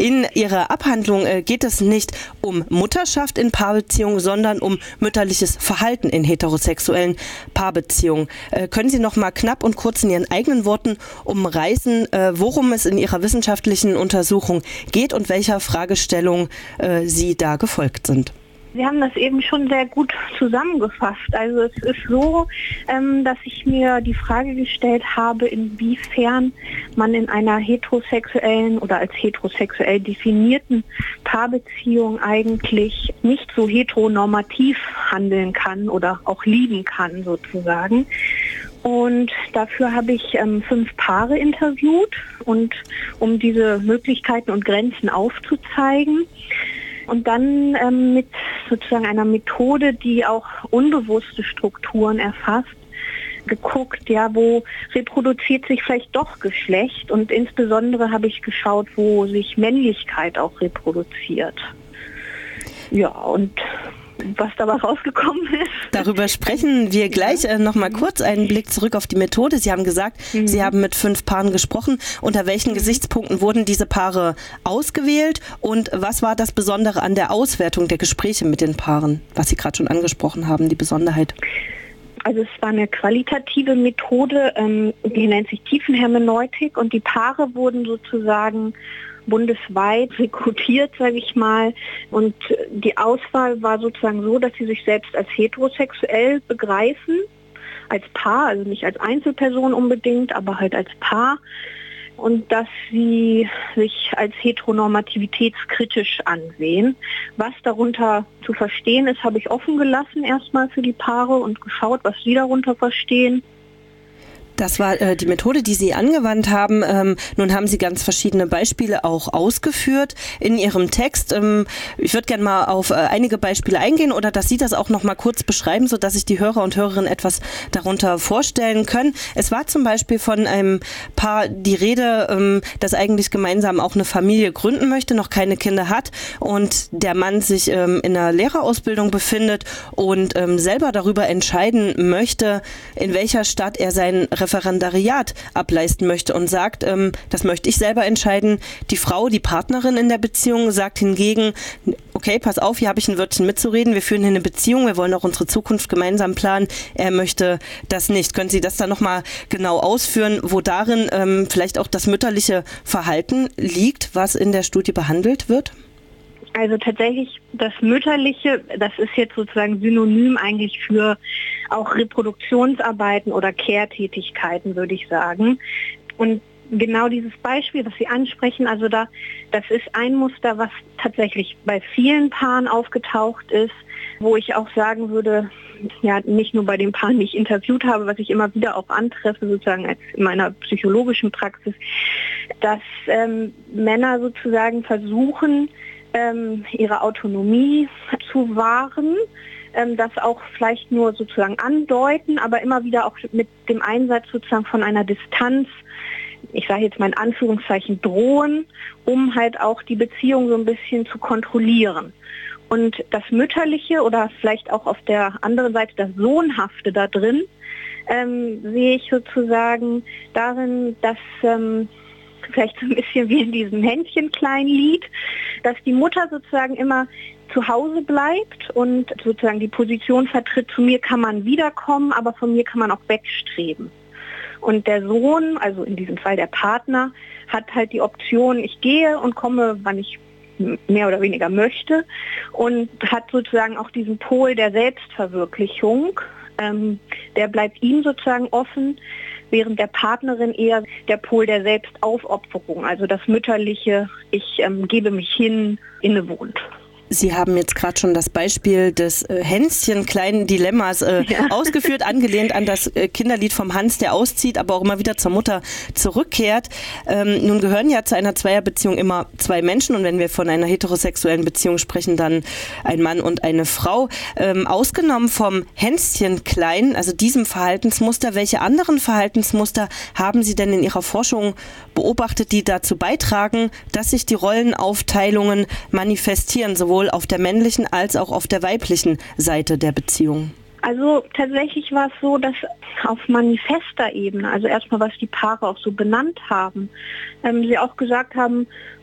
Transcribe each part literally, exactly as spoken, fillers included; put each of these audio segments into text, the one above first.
In Ihrer Abhandlung äh, geht es nicht um Mutterschaft in Paarbeziehungen, sondern um mütterliches Verhalten in heterosexuellen Paarbeziehungen. Äh, können Sie noch mal knapp und kurz in Ihren eigenen Worten umreißen, äh, worum es in Ihrer wissenschaftlichen Untersuchung geht und welcher Fragestellung äh, Sie da gefolgt sind? Sie haben das eben schon sehr gut zusammengefasst. Also es ist so, ähm, dass ich mir die Frage gestellt habe, inwiefern man in einer heterosexuellen oder als heterosexuell definierten Paarbeziehung eigentlich nicht so heteronormativ handeln kann oder auch lieben kann sozusagen. Und dafür habe ich ähm, fünf Paare interviewt, und um diese Möglichkeiten und Grenzen aufzuzeigen. Und dann ähm, mit sozusagen einer Methode, die auch unbewusste Strukturen erfasst, geguckt, ja, wo reproduziert sich vielleicht doch Geschlecht, und insbesondere habe ich geschaut, wo sich Männlichkeit auch reproduziert. Ja, und was dabei rausgekommen ist. Darüber sprechen wir gleich. Äh, noch mal kurz einen Blick zurück auf die Methode. Sie haben gesagt, mhm. Sie haben mit fünf Paaren gesprochen. Unter welchen mhm. Gesichtspunkten wurden diese Paare ausgewählt und was war das Besondere an der Auswertung der Gespräche mit den Paaren, was Sie gerade schon angesprochen haben, die Besonderheit? Also es war eine qualitative Methode, ähm, die nennt sich Tiefenhermeneutik, und die Paare wurden sozusagen bundesweit rekrutiert, sage ich mal. Und die Auswahl war sozusagen so, dass sie sich selbst als heterosexuell begreifen, als Paar, also nicht als Einzelperson unbedingt, aber halt als Paar. Und dass sie sich als heteronormativitätskritisch ansehen. Was darunter zu verstehen ist, habe ich offen gelassen erstmal für die Paare und geschaut, was sie darunter verstehen. Das war äh, die Methode, die Sie angewandt haben. Ähm, nun haben Sie ganz verschiedene Beispiele auch ausgeführt in Ihrem Text. Ähm, ich würde gerne mal auf äh, einige Beispiele eingehen oder dass Sie das auch noch mal kurz beschreiben, sodass sich die Hörer und Hörerinnen etwas darunter vorstellen können. Es war zum Beispiel von einem Paar die Rede, ähm, das eigentlich gemeinsam auch eine Familie gründen möchte, noch keine Kinder hat und der Mann sich ähm, in einer Lehrerausbildung befindet und ähm, selber darüber entscheiden möchte, in welcher Stadt er sein Referendariat ableisten möchte und sagt, ähm, das möchte ich selber entscheiden. Die Frau, die Partnerin in der Beziehung, sagt hingegen, okay, pass auf, hier habe ich ein Wörtchen mitzureden, wir führen hier eine Beziehung, wir wollen auch unsere Zukunft gemeinsam planen. Er möchte das nicht. Können Sie das dann nochmal genau ausführen, wo darin ähm, vielleicht auch das mütterliche Verhalten liegt, was in der Studie behandelt wird? Also tatsächlich das Mütterliche, das ist jetzt sozusagen synonym eigentlich für auch Reproduktionsarbeiten oder Care-Tätigkeiten, würde ich sagen. Und genau dieses Beispiel, was Sie ansprechen, also da, das ist ein Muster, was tatsächlich bei vielen Paaren aufgetaucht ist, wo ich auch sagen würde, ja, nicht nur bei den Paaren, die ich interviewt habe, was ich immer wieder auch antreffe, sozusagen als in meiner psychologischen Praxis, dass ähm, Männer sozusagen versuchen, ähm, ihre Autonomie zu wahren, ähm, das auch vielleicht nur sozusagen andeuten, aber immer wieder auch mit dem Einsatz sozusagen von einer Distanz, ich sage jetzt mal in Anführungszeichen drohen, um halt auch die Beziehung so ein bisschen zu kontrollieren. Und das Mütterliche oder vielleicht auch auf der anderen Seite das Sohnhafte da drin, ähm, sehe ich sozusagen darin, dass ähm, vielleicht so ein bisschen wie in diesem Händchen-Klein-Lied, dass die Mutter sozusagen immer zu Hause bleibt und sozusagen die Position vertritt, zu mir kann man wiederkommen, aber von mir kann man auch wegstreben. Und der Sohn, also in diesem Fall der Partner, hat halt die Option, ich gehe und komme, wann ich mehr oder weniger möchte, und hat sozusagen auch diesen Pol der Selbstverwirklichung, ähm, der bleibt ihm sozusagen offen, während der Partnerin eher der Pol der Selbstaufopferung, also das Mütterliche, ich ähm, gebe mich hin, innewohnt. Sie haben jetzt gerade schon das Beispiel des äh, Hänschen-kleinen Dilemmas äh, ja. ausgeführt, angelehnt an das äh, Kinderlied vom Hans, der auszieht, aber auch immer wieder zur Mutter zurückkehrt. Ähm, nun gehören ja zu einer Zweierbeziehung immer zwei Menschen, und wenn wir von einer heterosexuellen Beziehung sprechen, dann ein Mann und eine Frau. Ähm, ausgenommen vom Hänschen-kleinen, also diesem Verhaltensmuster, welche anderen Verhaltensmuster haben Sie denn in Ihrer Forschung beobachtet, die dazu beitragen, dass sich die Rollenaufteilungen manifestieren, sowohl auf der männlichen als auch auf der weiblichen Seite der Beziehung? Also tatsächlich war es so, dass auf manifester Ebene, also erstmal was die Paare auch so benannt haben, ähm, sie auch gesagt haben,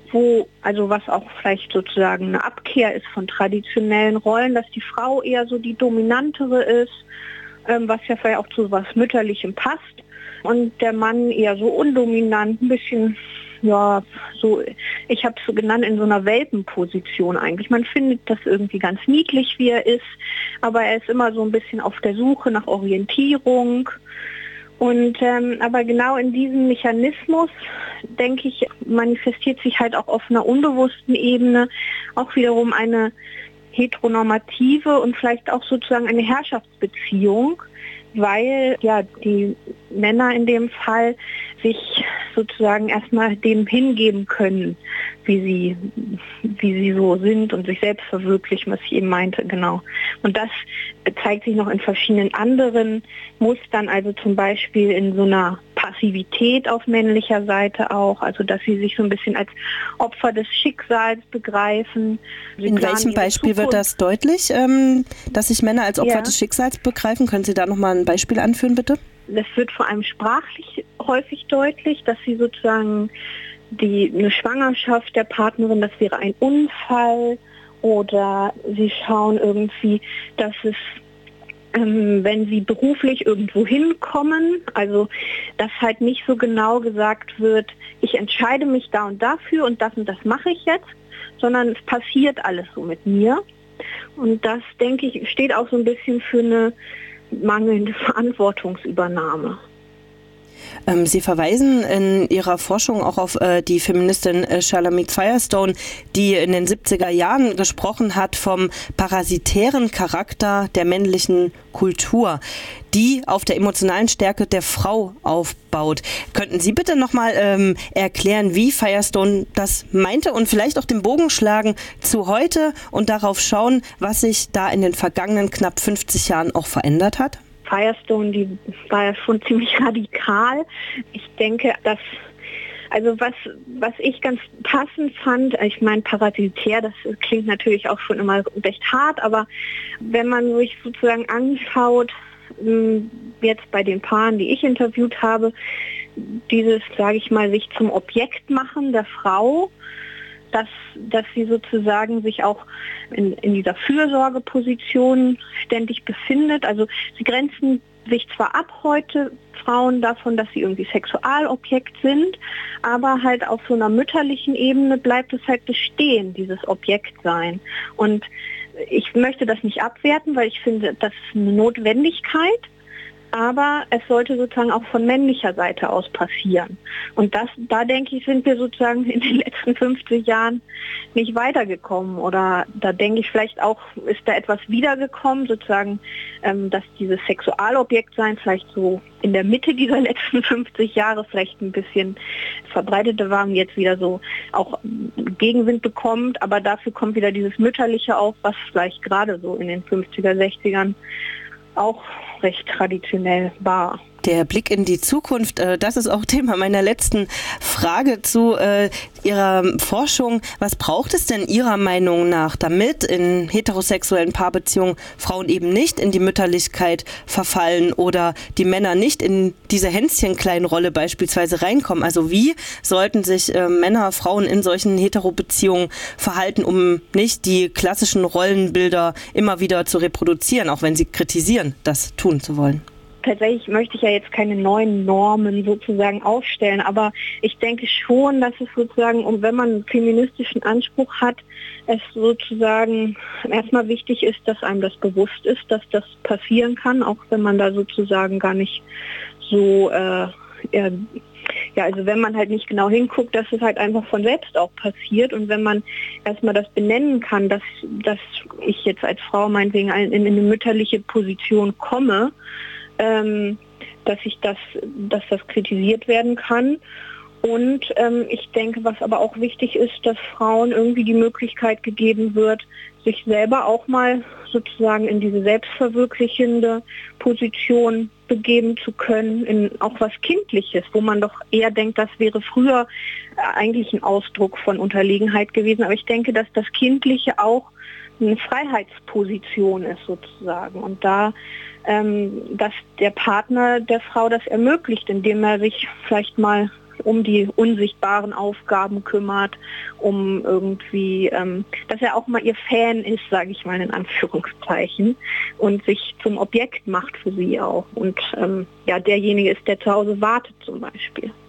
wo, also was auch vielleicht sozusagen eine Abkehr ist von traditionellen Rollen, dass die Frau eher so die dominantere ist, ähm, was ja vielleicht auch zu was Mütterlichem passt und der Mann eher so undominant, ein bisschen, ja, so, ich habe es so genannt, in so einer Welpenposition eigentlich. Man findet das irgendwie ganz niedlich, wie er ist, aber er ist immer so ein bisschen auf der Suche nach Orientierung. Und ähm, aber genau in diesem Mechanismus, denke ich, manifestiert sich halt auch auf einer unbewussten Ebene auch wiederum eine heteronormative und vielleicht auch sozusagen eine Herrschaftsbeziehung, weil ja die Männer in dem Fall sich sozusagen erstmal dem hingeben können, wie sie, wie sie so sind und sich selbst verwirklichen, was ich eben meinte, genau. Und das zeigt sich noch in verschiedenen anderen Mustern, also zum Beispiel in so einer Passivität auf männlicher Seite auch, also dass sie sich so ein bisschen als Opfer des Schicksals begreifen. Sie in welchem Beispiel wird das deutlich, ähm, dass sich Männer als Opfer ja. des Schicksals begreifen? Können Sie da nochmal ein Beispiel anführen, bitte? Das wird vor allem sprachlich häufig deutlich, dass sie sozusagen die, eine Schwangerschaft der Partnerin, das wäre ein Unfall, oder sie schauen irgendwie, dass es, ähm, wenn sie beruflich irgendwo hinkommen, also dass halt nicht so genau gesagt wird, ich entscheide mich da und dafür und das und das mache ich jetzt, sondern es passiert alles so mit mir. Und das, denke ich, steht auch so ein bisschen für eine mangelnde Verantwortungsübernahme. Ähm, Sie verweisen in Ihrer Forschung auch auf äh, die Feministin äh, Shulamit Firestone, die in den siebziger Jahren gesprochen hat vom parasitären Charakter der männlichen Kultur, die auf der emotionalen Stärke der Frau aufbaut. Könnten Sie bitte nochmal ähm, erklären, wie Firestone das meinte und vielleicht auch den Bogen schlagen zu heute und darauf schauen, was sich da in den vergangenen knapp fünfzig Jahren auch verändert hat? Firestone, die war ja schon ziemlich radikal. Ich denke, dass, also was, was ich ganz passend fand, ich meine parasitär, das klingt natürlich auch schon immer recht hart, aber wenn man sich sozusagen anschaut, jetzt bei den Paaren, die ich interviewt habe, dieses, sage ich mal, sich zum Objekt machen der Frau, dass, dass sie sozusagen sich auch in, in dieser Fürsorgeposition ständig befindet. Also sie grenzen sich zwar ab heute, Frauen, davon, dass sie irgendwie Sexualobjekt sind, aber halt auf so einer mütterlichen Ebene bleibt es halt bestehen, dieses Objektsein. Und ich möchte das nicht abwerten, weil ich finde, das ist eine Notwendigkeit. Aber es sollte sozusagen auch von männlicher Seite aus passieren. Und das, da denke ich, sind wir sozusagen in den letzten fünfzig Jahren nicht weitergekommen. Oder da denke ich vielleicht auch, ist da etwas wiedergekommen, sozusagen, ähm, dass dieses Sexualobjektsein vielleicht so in der Mitte dieser letzten fünfzig Jahre vielleicht ein bisschen verbreiteter war und jetzt wieder so auch Gegenwind bekommt. Aber dafür kommt wieder dieses Mütterliche auf, was vielleicht gerade so in den fünfziger, sechzigern auch recht traditionell war. Der Blick in die Zukunft, das ist auch Thema meiner letzten Frage zu Ihrer Forschung. Was braucht es denn Ihrer Meinung nach, damit in heterosexuellen Paarbeziehungen Frauen eben nicht in die Mütterlichkeit verfallen oder die Männer nicht in diese Hänschen-Klein-Rolle beispielsweise reinkommen? Also wie sollten sich Männer, Frauen in solchen Hetero-Beziehungen verhalten, um nicht die klassischen Rollenbilder immer wieder zu reproduzieren, auch wenn sie kritisieren, das tun zu wollen? Tatsächlich möchte ich ja jetzt keine neuen Normen sozusagen aufstellen, aber ich denke schon, dass es sozusagen, und wenn man einen feministischen Anspruch hat, es sozusagen erstmal wichtig ist, dass einem das bewusst ist, dass das passieren kann, auch wenn man da sozusagen gar nicht so, äh, ja, ja, also wenn man halt nicht genau hinguckt, dass es halt einfach von selbst auch passiert und wenn man erstmal das benennen kann, dass, dass ich jetzt als Frau meinetwegen in, in eine mütterliche Position komme, Ähm, dass ich das, dass das kritisiert werden kann. Und ähm, ich denke, was aber auch wichtig ist, dass Frauen irgendwie die Möglichkeit gegeben wird, sich selber auch mal sozusagen in diese selbstverwirklichende Position begeben zu können, in auch was Kindliches, wo man doch eher denkt, das wäre früher eigentlich ein Ausdruck von Unterlegenheit gewesen. Aber ich denke, dass das Kindliche auch eine Freiheitsposition ist sozusagen. Und da ähm, dass der Partner der Frau das ermöglicht, indem er sich vielleicht mal um die unsichtbaren Aufgaben kümmert, um irgendwie, ähm, dass er auch mal ihr Fan ist, sage ich mal in Anführungszeichen, und sich zum Objekt macht für sie auch. Und ähm, ja, derjenige ist, der zu Hause wartet zum Beispiel.